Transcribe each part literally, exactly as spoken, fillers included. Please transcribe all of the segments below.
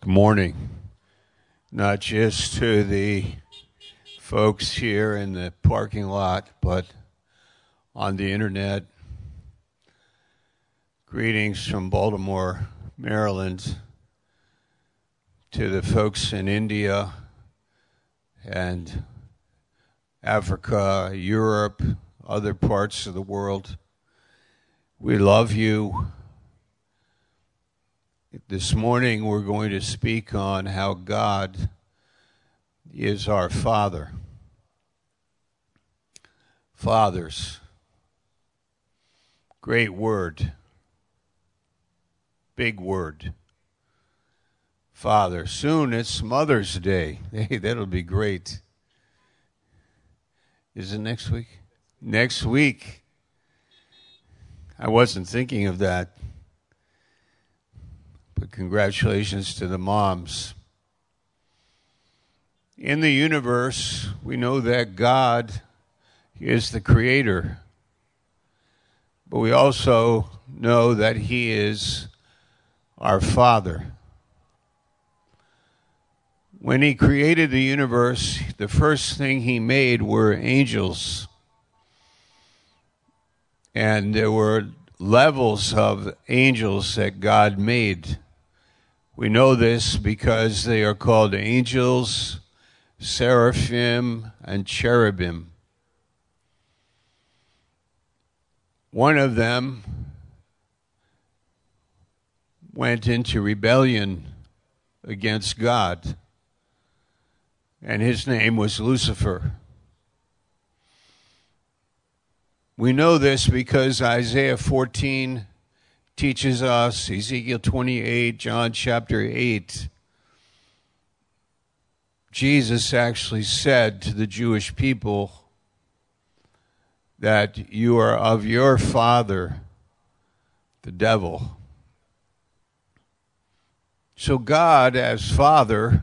morning, not just to the folks here in the parking lot, but on the internet. Greetings from Baltimore, Maryland, to the folks in India and Africa, Europe, other parts of the world. We love you. This morning we're going to speak on how God is our Father. Fathers. Great word. Big word. Father. Soon it's Mother's Day. Hey, that'll be great. Is it next week? Next week. I wasn't thinking of that. But congratulations to the moms. In the universe, we know that God is the creator. But we also know that he is our Father. When he created the universe, the first thing he made were angels. And there were levels of angels that God made. We know this because they are called angels, seraphim, and cherubim. One of them went into rebellion against God, and his name was Lucifer. We know this because Isaiah fourteen teaches us, Ezekiel twenty-eight, John chapter eight. Jesus actually said to the Jewish people that you are of your father, the devil. So God, as Father,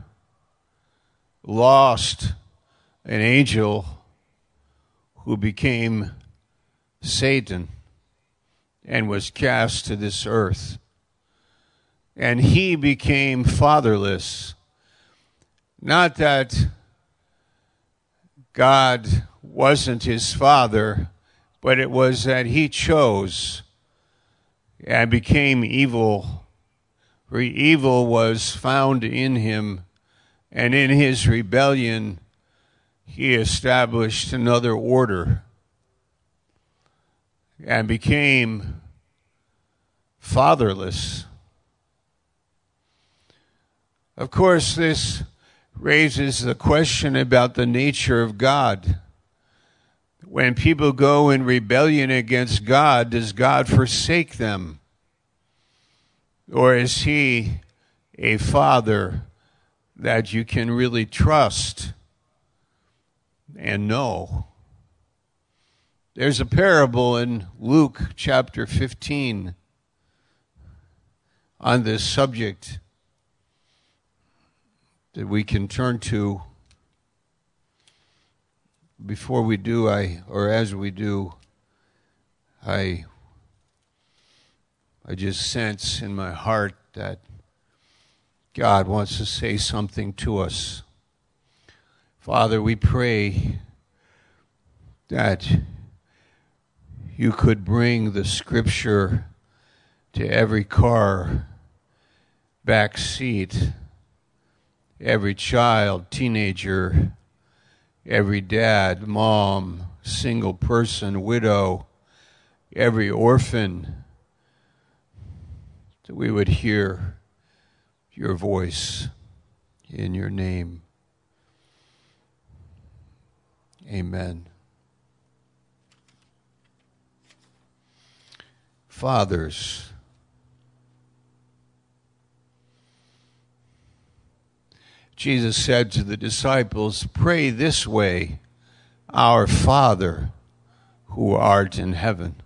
lost an angel who became Satan and was cast to this earth. And he became fatherless. Not that God wasn't his father, but it was that he chose and became evil. For evil was found in him, and in his rebellion, he established another order and became fatherless. Of course, this raises the question about the nature of God. When people go in rebellion against God, does God forsake them? Or is he a father that you can really trust and know? There's a parable in Luke chapter fifteen on this subject that we can turn to. Before we do, I or as we do, I I just sense in my heart that God wants to say something to us. Father, we pray that you could bring the scripture to every car, back seat, every child, teenager, every dad, mom, single person, widow, every orphan, that we would hear your voice in your name. Amen. Fathers. Jesus said to the disciples, pray this way, our Father who art in heaven.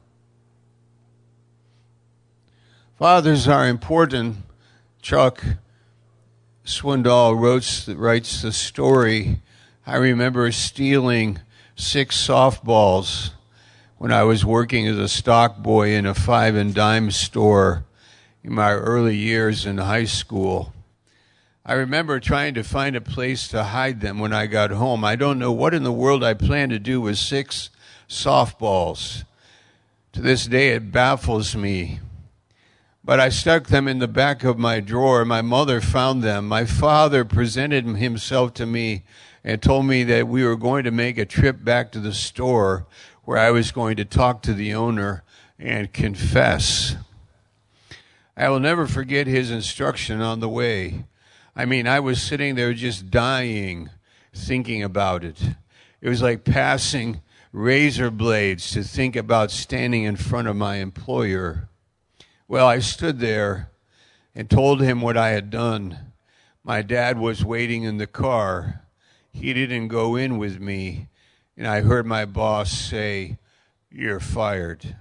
Fathers are important. Chuck Swindoll wrote, writes the story. I remember stealing six softballs when I was working as a stock boy in a five and dime store in my early years in high school. I remember trying to find a place to hide them when I got home. I don't know what in the world I planned to do with six softballs. To this day, it baffles me. But I stuck them in the back of my drawer. My mother found them. My father presented himself to me and told me that we were going to make a trip back to the store where I was going to talk to the owner and confess. I will never forget his instruction on the way. I mean, I was sitting there just dying, thinking about it. It was like passing razor blades to think about standing in front of my employer. Well, I stood there and told him what I had done. My dad was waiting in the car. He didn't go in with me, and I heard my boss say, "You're fired."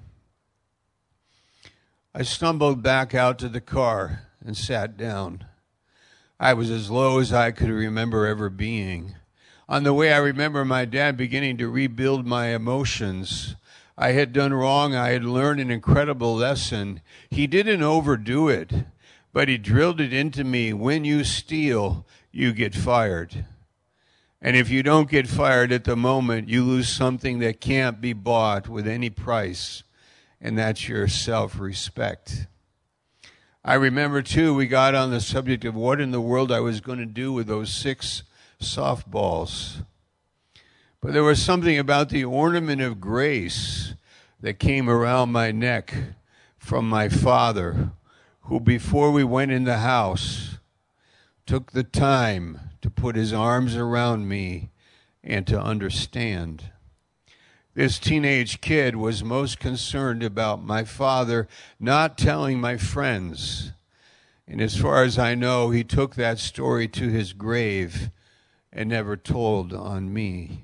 I stumbled back out to the car and sat down. I was as low as I could remember ever being. On the way, I remember my dad beginning to rebuild my emotions. I had done wrong. I had learned an incredible lesson. He didn't overdo it, but he drilled it into me. When you steal, you get fired. And if you don't get fired at the moment, you lose something that can't be bought with any price, and that's your self-respect. I remember, too, we got on the subject of what in the world I was going to do with those six softballs. But there was something about the ornament of grace that came around my neck from my father, who, before we went in the house, took the time to put his arms around me and to understand. This teenage kid was most concerned about my father not telling my friends. And as far as I know, he took that story to his grave and never told on me.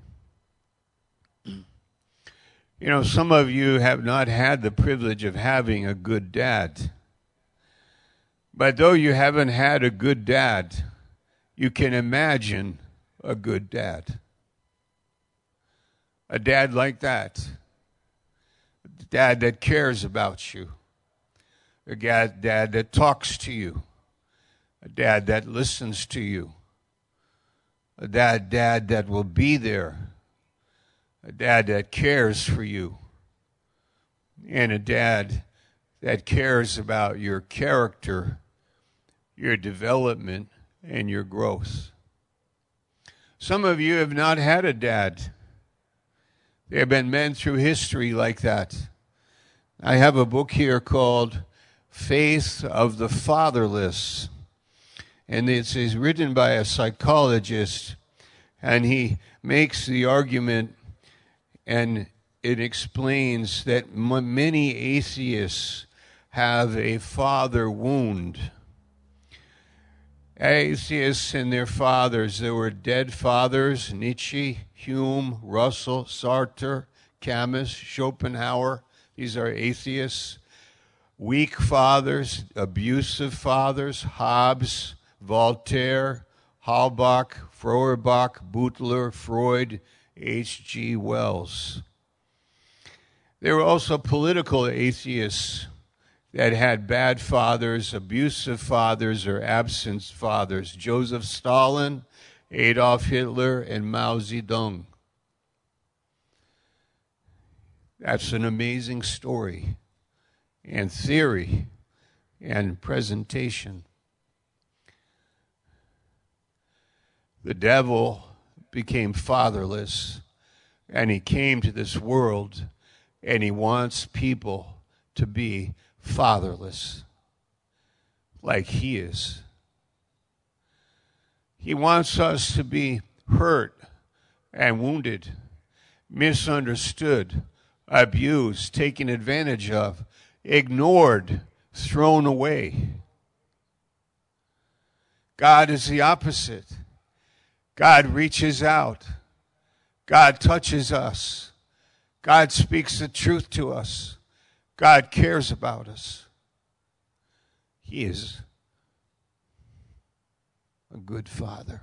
You know, some of you have not had the privilege of having a good dad. But though you haven't had a good dad, you can imagine a good dad. A dad like that. A dad that cares about you. A dad, dad that talks to you. A dad that listens to you. A dad, dad that will be there. A dad that cares for you. And a dad that cares about your character, your development, and your growth. Some of you have not had a dad. There have been men through history like that. I have a book here called Faith of the Fatherless. And it's, it's written by a psychologist. And he makes the argument, and it explains that m- many atheists have a father wound. Atheists and their fathers, there were dead fathers, Nietzsche, Hume, Russell, Sartre, Camus, Schopenhauer. These are atheists. Weak fathers, abusive fathers, Hobbes, Voltaire, Halbach, Feuerbach, Butler, Freud, H G Wells. There were also political atheists that had bad fathers, abusive fathers, or absent fathers. Joseph Stalin, Adolf Hitler, and Mao Zedong. That's an amazing story and theory and presentation. The devil became fatherless, and he came to this world, and he wants people to be fatherless, like he is. He wants us to be hurt and wounded, misunderstood, abused, taken advantage of, ignored, thrown away. God is the opposite. God reaches out. God touches us. God speaks the truth to us. God cares about us. He is a good father.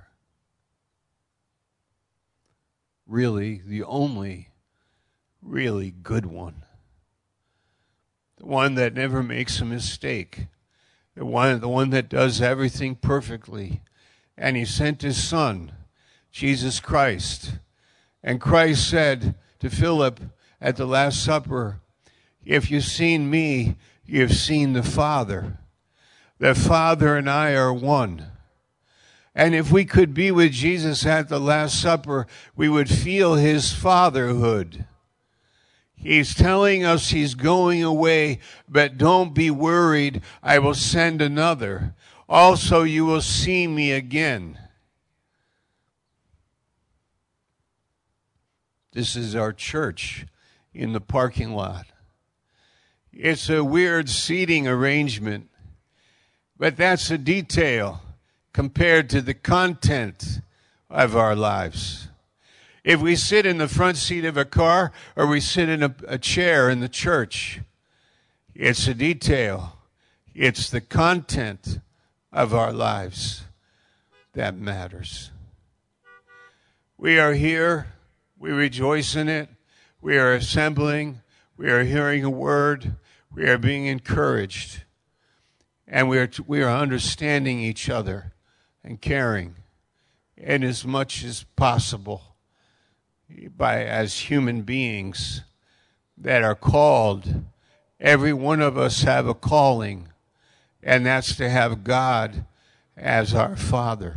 Really, the only really good one. The one that never makes a mistake. The one, the one that does everything perfectly. and he sent his son, Jesus Christ. And Christ said to Philip at the Last Supper, if you've seen me, you've seen the Father. The Father and I are one. And if we could be with Jesus at the Last Supper, we would feel his fatherhood. He's telling us he's going away, but don't be worried, I will send another. Also, you will see me again. This is our church in the parking lot. It's a weird seating arrangement, but that's a detail compared to the content of our lives. If we sit in the front seat of a car or we sit in a, a chair in the church, it's a detail. It's the content of our lives that matters. We are here. We rejoice in it. We are assembling. We are hearing a word. We are being encouraged. And we are, we are understanding each other and caring in as much as possible by as human beings that are called. Every one of us have a calling, and that's to have God as our Father.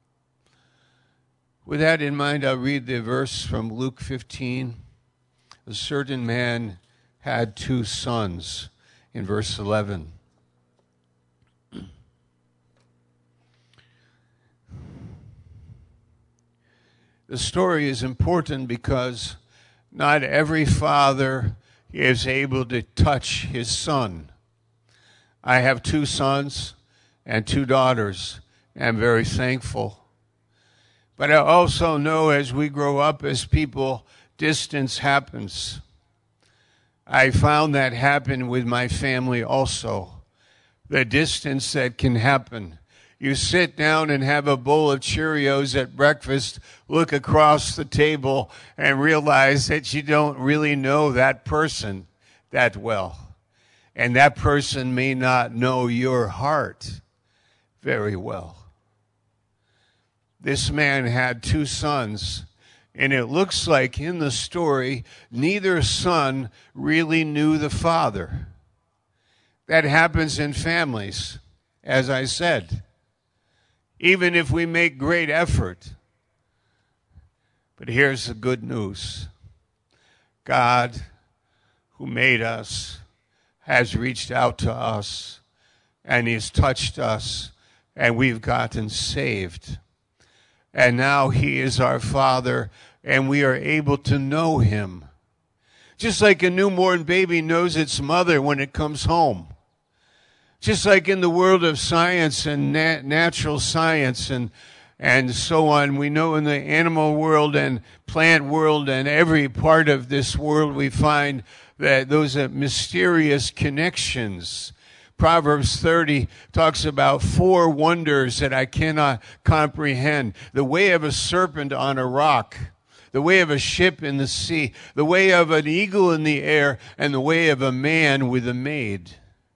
With that in mind, I'll read the verse from Luke fifteen. A certain man had two sons, in verse eleven. The story is important because not every father is able to touch his son. I have two sons and two daughters, and I'm very thankful. But I also know as we grow up as people, distance happens. I found that happen with my family also. The distance that can happen. You sit down and have a bowl of Cheerios at breakfast, look across the table, and realize that you don't really know that person that well. And that person may not know your heart very well. This man had two sons, and it looks like in the story, neither son really knew the father. That happens in families, as I said. Even if we make great effort. But here's the good news. God, who made us, has reached out to us, and he's touched us, and we've gotten saved. And now he is our Father, and we are able to know him. Just like a newborn baby knows its mother when it comes home. Just like in the world of science and nat- natural science and and so on, we know in the animal world and plant world and every part of this world we find that those are mysterious connections. Proverbs thirty talks about four wonders that I cannot comprehend. The way of a serpent on a rock, the way of a ship in the sea, the way of an eagle in the air, and the way of a man with a maid.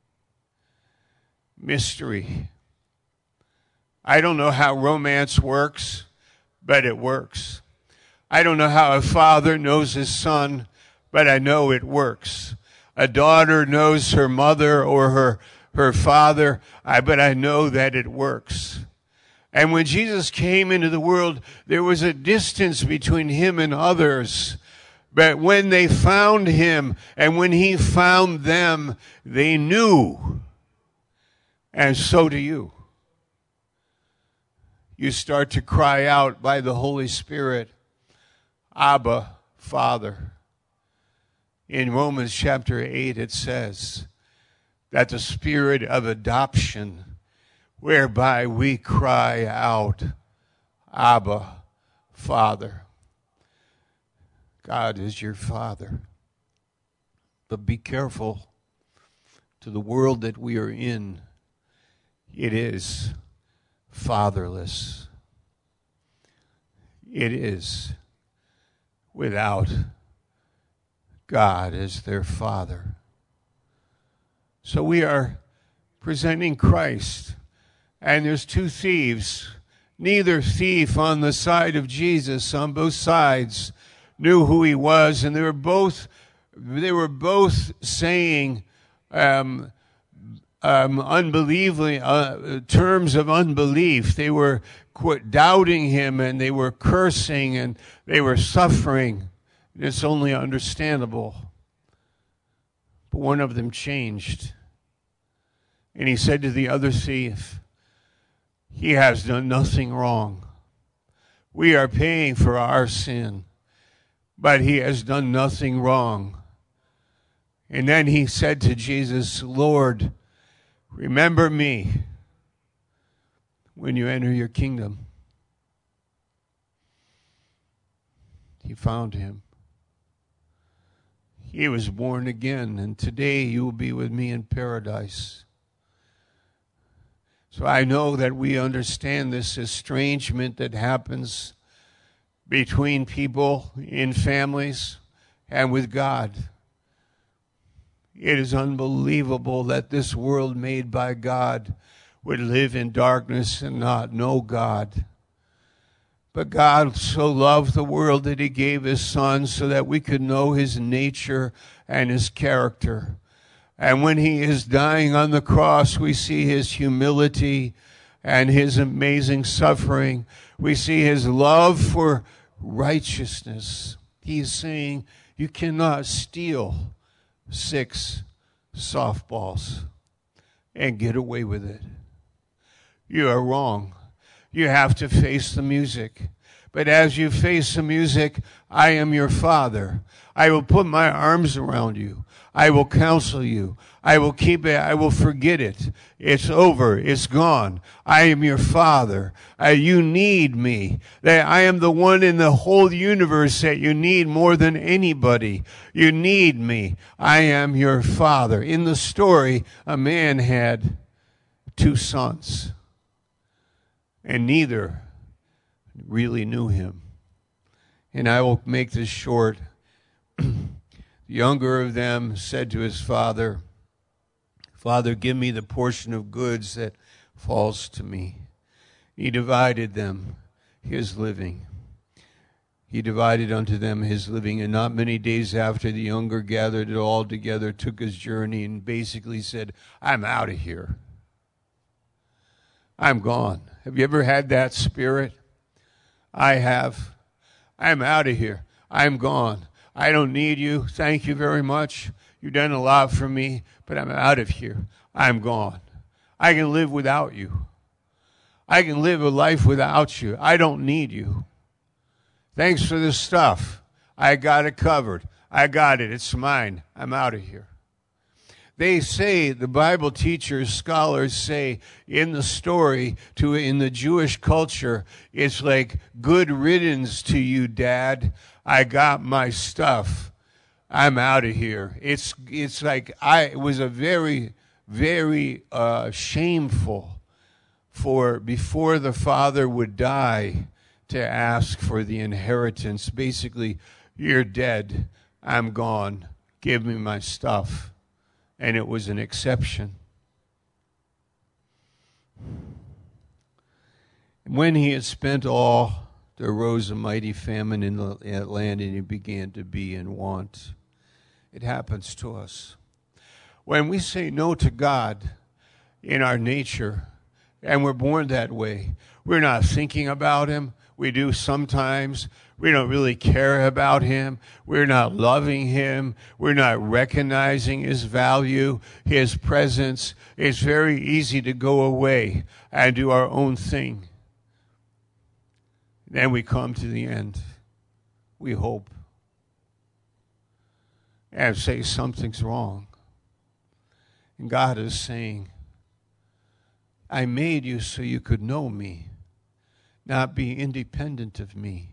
Mystery. I don't know how romance works, but it works. I don't know how a father knows his son, but I know it works. A daughter knows her mother or her, her father, I, but I know that it works. And when Jesus came into the world, there was a distance between him and others. But when they found him and when he found them, they knew. And so do you. You start to cry out by the Holy Spirit, Abba, Father. In Romans chapter eight, it says that the spirit of adoption, whereby we cry out, Abba, Father. God is your Father. But be careful to the world that we are in. It is fatherless. It is without God as their Father. So we are presenting Christ, and there's two thieves Neither thief on the side of Jesus, on both sides, knew who he was, and they were both they were both saying um, um, unbelievably uh, terms of unbelief. They were quit doubting him, and they were cursing, and they were suffering. It's only understandable. But one of them changed, and he said to the other thief, "He has done nothing wrong. We are paying for our sin, but he has done nothing wrong." And then he said to Jesus, "Lord, remember me when you enter your kingdom." He found him. He was born again, and today you will be with me in paradise. So I know that we understand this estrangement that happens between people in families and with God. It is unbelievable that this world made by God would live in darkness and not know God. But God so loved the world that he gave his Son so that we could know his nature and his character. And when he is dying on the cross, we see his humility and his amazing suffering. We see his love for righteousness. He's saying, you cannot steal six softballs and get away with it. You are wrong. You have to face the music. But as you face the music, I am your Father. I will put my arms around you. I will counsel you. I will keep it. I will forget it. It's over. It's gone. I am your Father. Uh, you need me. That I am the one in the whole universe that you need more than anybody. You need me. I am your Father. In the story, a man had two sons, and neither really knew him. And I will make this short. The younger of them said to his father, "Father, give me the portion of goods that falls to me." He divided them his living. He divided unto them his living, and not many days after, the younger gathered it all together, took his journey, and basically said, "I'm out of here. I'm gone." Have you ever had that spirit? I have. I'm out of here. I'm gone. I don't need you. Thank you very much. You've done a lot for me, but I'm out of here. I'm gone. I can live without you. I can live a life without you. I don't need you. Thanks for the stuff. I got it covered. I got it. It's mine. I'm out of here. They say, the Bible teachers, scholars say in the story, to in the Jewish culture, it's like, good riddance to you, Dad. I got my stuff. I'm out of here. It's it's like I it was a very, very uh, shameful for before the father would die to ask for the inheritance. Basically, you're dead. I'm gone. Give me my stuff. And it was an exception. When he had spent all, there arose a mighty famine in the land, and he began to be in want. It happens to us. When we say no to God in our nature, and we're born that way, we're not thinking about him. We do sometimes. We don't really care about him. We're not loving him. We're not recognizing his value, his presence. It's very easy to go away and do our own thing. Then we come to the end. We hope and say something's wrong. And God is saying, I made you so you could know me, not be independent of me.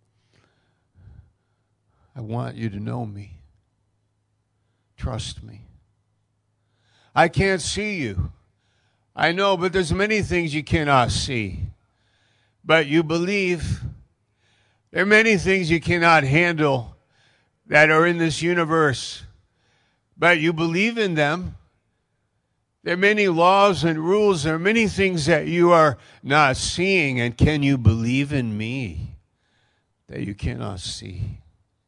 I want you to know me. Trust me. I can't see you. I know, but there's many things you cannot see. But you believe. There are many things you cannot handle that are in this universe. But you believe in them. There are many laws and rules. There are many things that you are not seeing. And can you believe in me that you cannot see?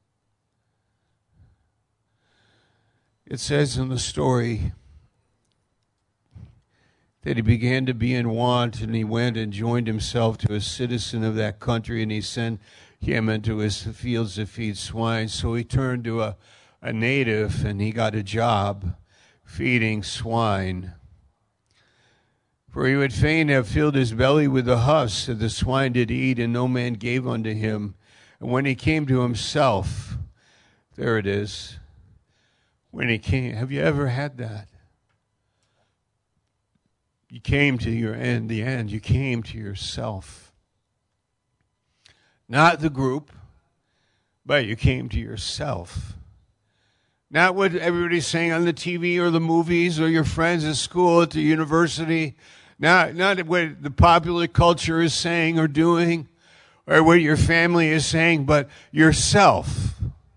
It says in the story that he began to be in want, and he went and joined himself to a citizen of that country, and he sent him into his fields to feed swine. So he turned to a, a native, and he got a job feeding swine. For he would fain have filled his belly with the husks that the swine did eat, and no man gave unto him. And when he came to himself, there it is. When he came, have you ever had that? You came to your end, the end. You came to yourself. Not the group, but you came to yourself. Not what everybody's saying on the T V or the movies or your friends at school, at the university. Not, not what the popular culture is saying or doing or what your family is saying, but yourself.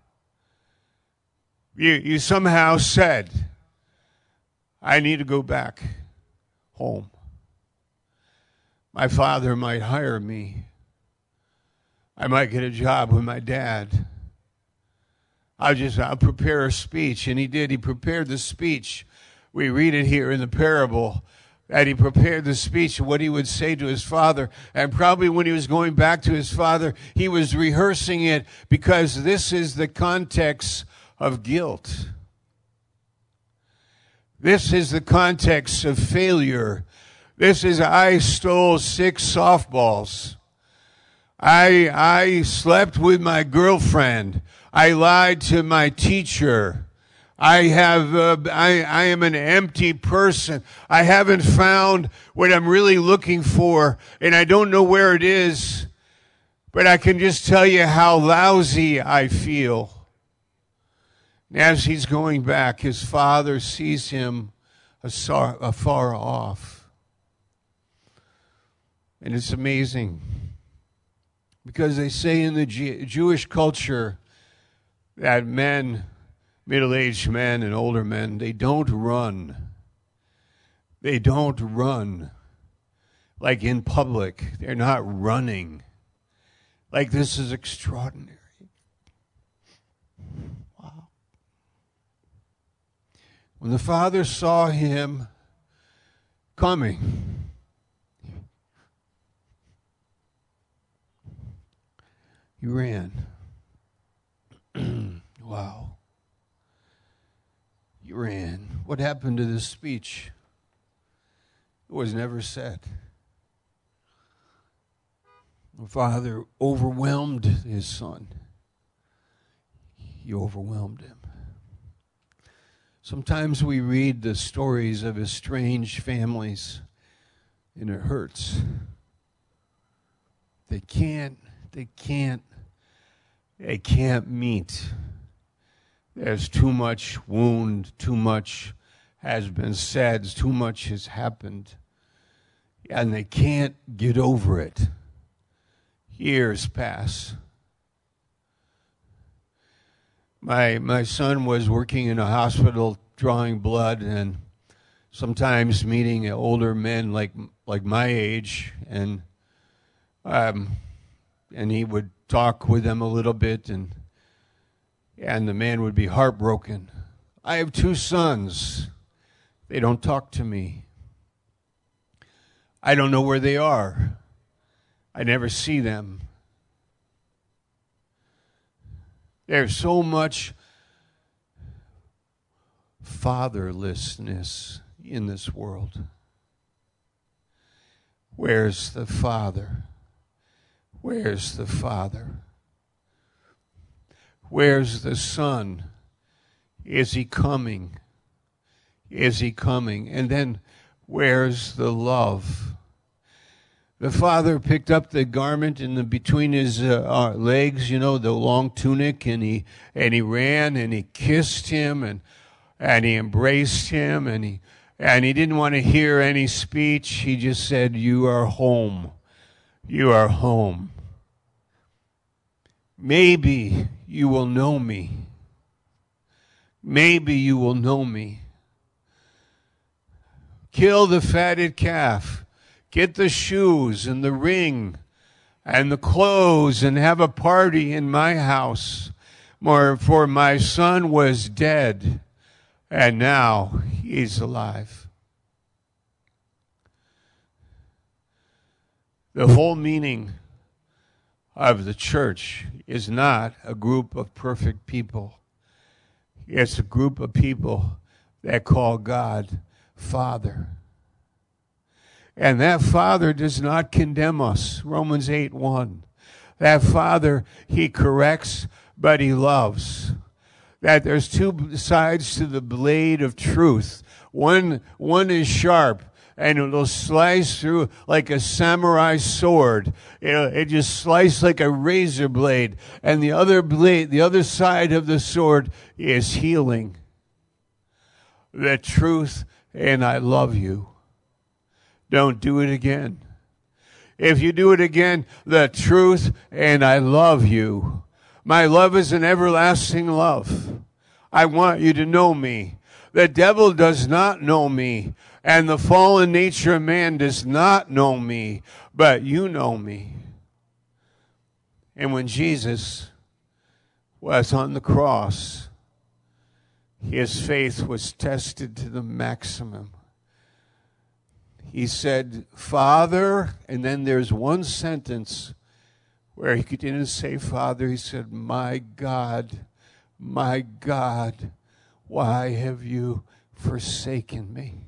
You, you somehow said, I need to go back home. My father might hire me. I might get a job with my dad. I'll just, I'll prepare a speech. And he did. He prepared the speech. We read it here in the parable that he prepared the speech of what he would say to his father. And probably when he was going back to his father, he was rehearsing it because this is the context of guilt. This is the context of failure. This is, I stole six softballs. I, I slept with my girlfriend. I lied to my teacher. I have, uh, I, I am an empty person. I haven't found what I'm really looking for, and I don't know where it is, but I can just tell you how lousy I feel. As he's going back, his father sees him afar off. And it's amazing because they say in the Jewish culture that men, middle-aged men and older men, they don't run. They don't run like in public. They're not running. Like this is extraordinary. When the father saw him coming, he ran. Wow. He ran. What happened to this speech? It was never said. The father overwhelmed his son. He overwhelmed him. Sometimes we read the stories of estranged families, and it hurts. They can't, they can't, they can't meet. There's too much wound, too much has been said, too much has happened, and they can't get over it. Years pass. My my son was working in a hospital drawing blood and sometimes meeting older men like like my age, and um, and he would talk with them a little bit, and and the man would be heartbroken. I have two sons. They don't talk to me. I don't know where they are. I never see them. There's so much fatherlessness in this world. Where's the father? Where's the father? Where's the son? Is he coming? Is he coming? And then where's the love? The father picked up the garment in the between his uh, uh, legs, you know, the long tunic, and he and he ran and he kissed him and and he embraced him and he and he didn't want to hear any speech. He just said, "You are home. You are home. Maybe you will know me. Maybe you will know me." Kill the fatted calf. Get the shoes and the ring and the clothes and have a party in my house. For my son was dead, and now he's alive. The whole meaning of the church is not a group of perfect people. It's a group of people that call God Father. And that Father does not condemn us. Romans eight one. That Father, he corrects, but he loves. That there's two sides to the blade of truth. One, one is sharp, and it'll slice through like a samurai sword. It'll, it just slices like a razor blade. And the other blade, the other side of the sword is healing. The truth, and I love you. Don't do it again. If you do it again, the truth, and I love you. My love is an everlasting love. I want you to know me. The devil does not know me, and the fallen nature of man does not know me, but you know me. And when Jesus was on the cross, his faith was tested to the maximum. He said, Father, and then there's one sentence where he didn't say Father, he said, my God, my God, why have you forsaken me?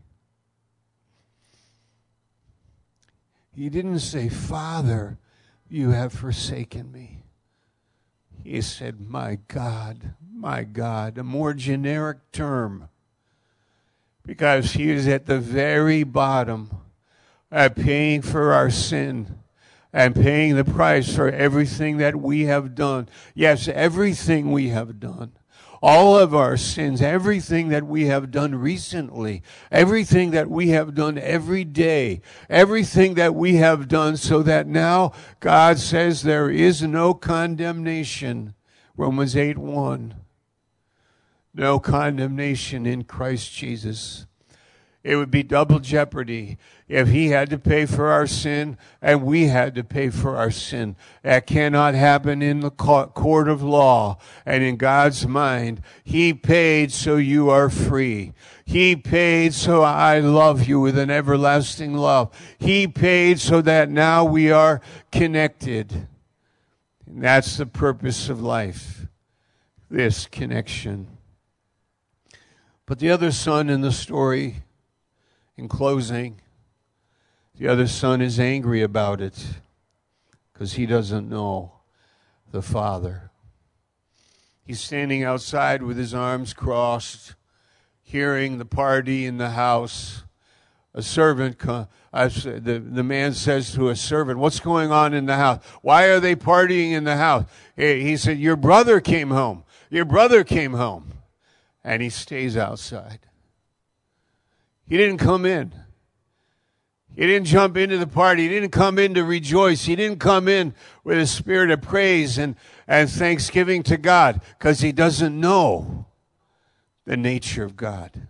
He didn't say, Father, you have forsaken me. He said, my God, my God, a more generic term. Because he is at the very bottom of paying for our sin and paying the price for everything that we have done. Yes, everything we have done. All of our sins, everything that we have done recently, everything that we have done every day, everything that we have done so that now God says there is no condemnation. Romans eight one. No condemnation in Christ Jesus. It would be double jeopardy if he had to pay for our sin and we had to pay for our sin. That cannot happen in the court of law and in God's mind. He paid so you are free. He paid so I love you with an everlasting love. He paid so that now we are connected. And that's the purpose of life, this connection. But the other son in the story, in closing, the other son is angry about it because he doesn't know the Father. He's standing outside with his arms crossed, hearing the party in the house. A servant, uh, the, the man says to a servant, what's going on in the house? Why are they partying in the house? He, he said, your brother came home. Your brother came home. And he stays outside. He didn't come in. He didn't jump into the party. He didn't come in to rejoice. He didn't come in with a spirit of praise and, and thanksgiving to God because he doesn't know the nature of God.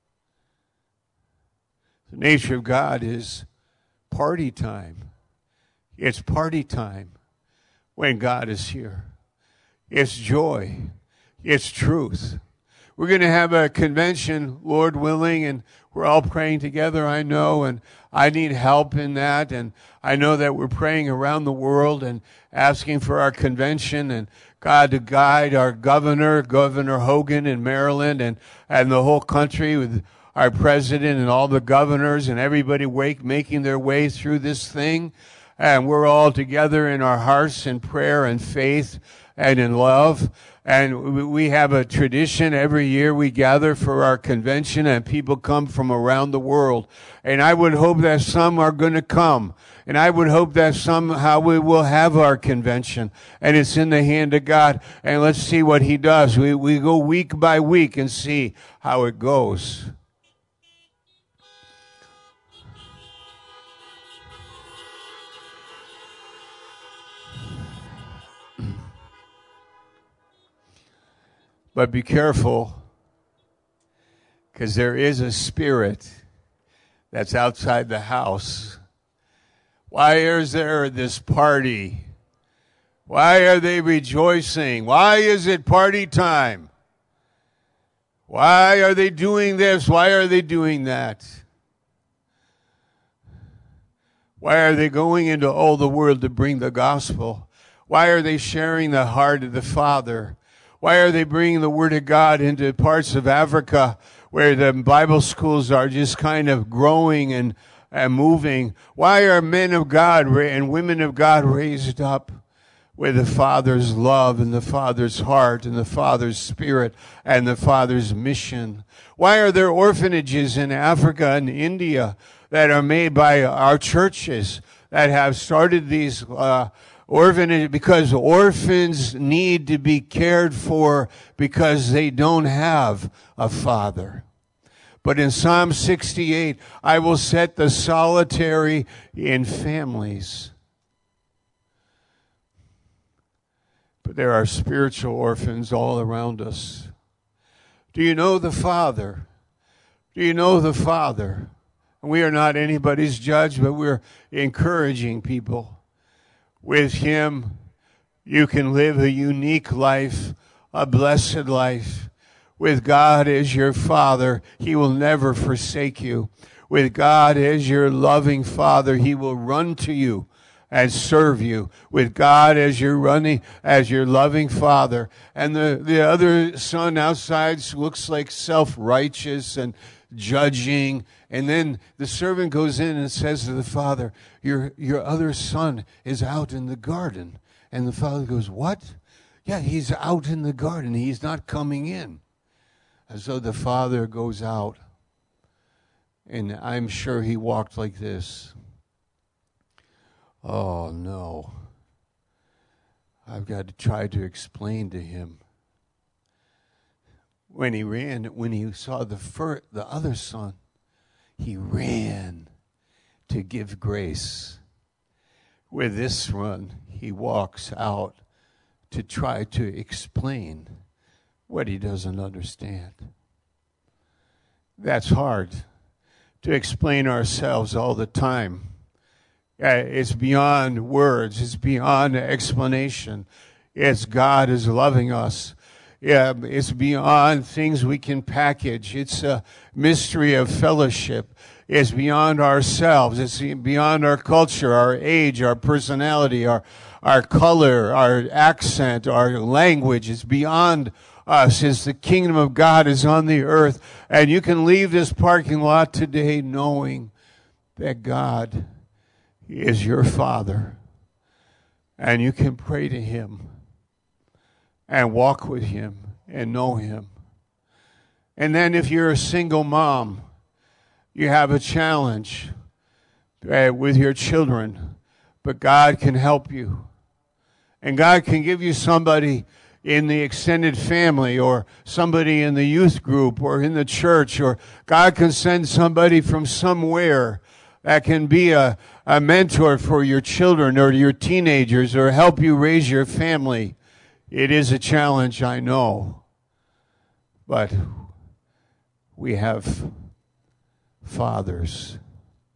The nature of God is party time. It's party time when God is here. It's joy. It's truth. We're going to have a convention, Lord willing, and we're all praying together, I know, and I need help in that. And I know that we're praying around the world and asking for our convention and God to guide our governor, Governor Hogan in Maryland, and, and the whole country with our president and all the governors and everybody wake, making their way through this thing. And we're all together in our hearts in prayer and faith and in love. And we have a tradition every year we gather for our convention and people come from around the world. And I would hope that some are going to come. And I would hope that somehow we will have our convention. And it's in the hand of God. And let's see what he does. We, we go week by week and see how it goes. But be careful, because there is a spirit that's outside the house. Why is there this party? Why are they rejoicing? Why is it party time? Why are they doing this? Why are they doing that? Why are they going into all the world to bring the gospel? Why are they sharing the heart of the Father? Why are they bringing the Word of God into parts of Africa where the Bible schools are just kind of growing and, and moving? Why are men of God and women of God raised up with the Father's love and the Father's heart and the Father's Spirit and the Father's mission? Why are there orphanages in Africa and India that are made by our churches that have started these uh, orphanages? Because orphans need to be cared for because they don't have a father. But in Psalm sixty-eight, I will set the solitary in families. But there are spiritual orphans all around us. Do you know the Father? Do you know the Father? We are not anybody's judge, but we're encouraging people. With Him, you can live a unique life, a blessed life. With God as your Father, He will never forsake you. With God as your loving Father, He will run to you and serve you. With God as your running, as your loving Father. And the, the other son outside looks like self-righteous and judging. And then the servant goes in and says to the father, your, your other son is out in the garden. And the father goes, what? Yeah, he's out in the garden. He's not coming in. And so the father goes out. And I'm sure he walked like this. Oh, no. I've got to try to explain to him. When he ran, when he saw the fir- the other son, he ran to give grace. With this run, he walks out to try to explain what he doesn't understand. That's hard to explain ourselves all the time. It's beyond words. It's beyond explanation. It's God is loving us. Yeah, it's beyond things we can package. It's a mystery of fellowship. It's beyond ourselves. It's beyond our culture, our age, our personality, our our color, our accent, our language. It's beyond us. It's the kingdom of God is on the earth. And you can leave this parking lot today knowing that God is your Father. And you can pray to Him and walk with Him and know Him. And then if you're a single mom, you have a challenge uh, with your children, but God can help you. And God can give you somebody in the extended family or somebody in the youth group or in the church, or God can send somebody from somewhere that can be a, a mentor for your children or your teenagers or help you raise your family. It is a challenge, I know. But we have fathers.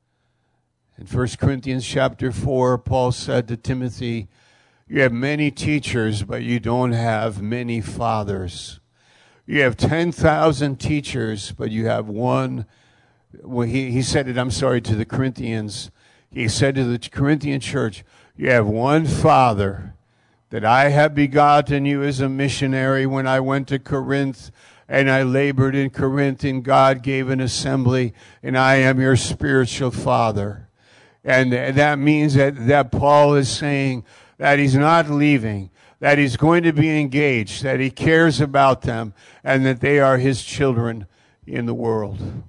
In First Corinthians chapter four, Paul said to Timothy, you have many teachers, but you don't have many fathers. You have ten thousand teachers, but you have one. Well, he, he said it, I'm sorry, to the Corinthians. He said to the Corinthian church, you have one Father, that I have begotten you as a missionary when I went to Corinth, and I labored in Corinth, and God gave an assembly, and I am your spiritual father. And that means that, that Paul is saying that he's not leaving, that he's going to be engaged, that he cares about them, and that they are his children in the world.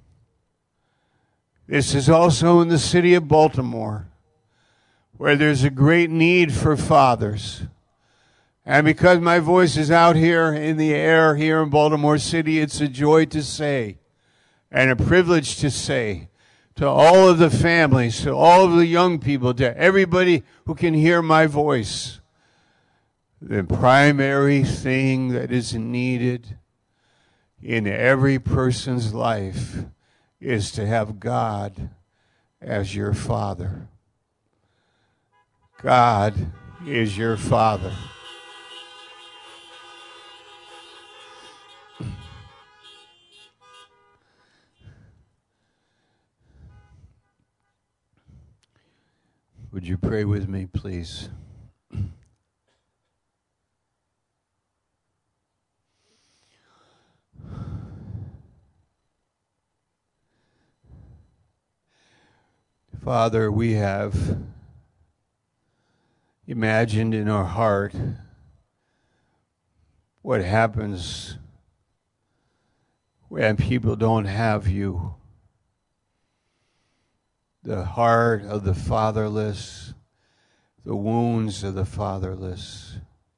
This is also in the city of Baltimore, where there's a great need for fathers. And because my voice is out here in the air here in Baltimore City, it's a joy to say and a privilege to say to all of the families, to all of the young people, to everybody who can hear my voice, the primary thing that is needed in every person's life is to have God as your Father. God is your Father. Would you pray with me, please? Father, we have imagined in our heart what happens when people don't have you. The heart of the fatherless, the wounds of the fatherless.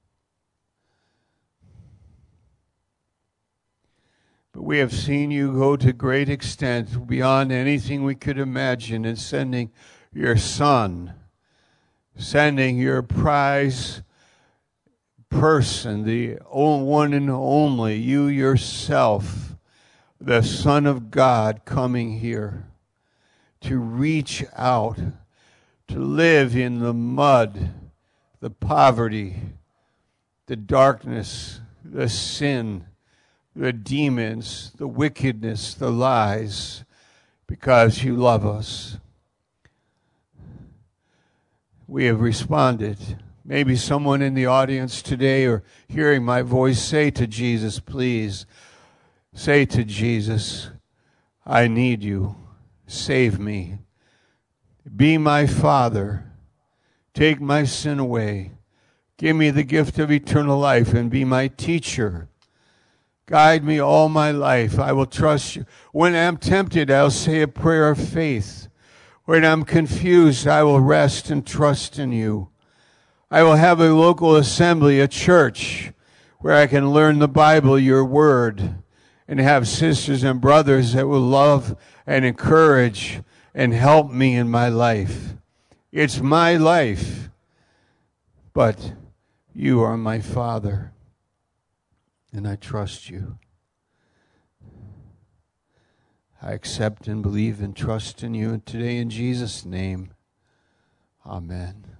But we have seen you go to great extent beyond anything we could imagine in sending your Son, sending your prize person, the one and only, you yourself, the Son of God, coming here to reach out, to live in the mud, the poverty, the darkness, the sin, the demons, the wickedness, the lies, because you love us. We have responded. Maybe someone in the audience today or hearing my voice, say to Jesus, please, say to Jesus, I need you. Save me. Be my Father. Take my sin away. Give me the gift of eternal life and be my teacher. Guide me all my life. I will trust you. When I'm tempted, I'll say a prayer of faith. When I'm confused, I will rest and trust in you. I will have a local assembly, a church, where I can learn the Bible, your word, and have sisters and brothers that will love and encourage and help me in my life. It's my life, but you are my Father, and I trust you. I accept and believe and trust in you today in Jesus' name. Amen.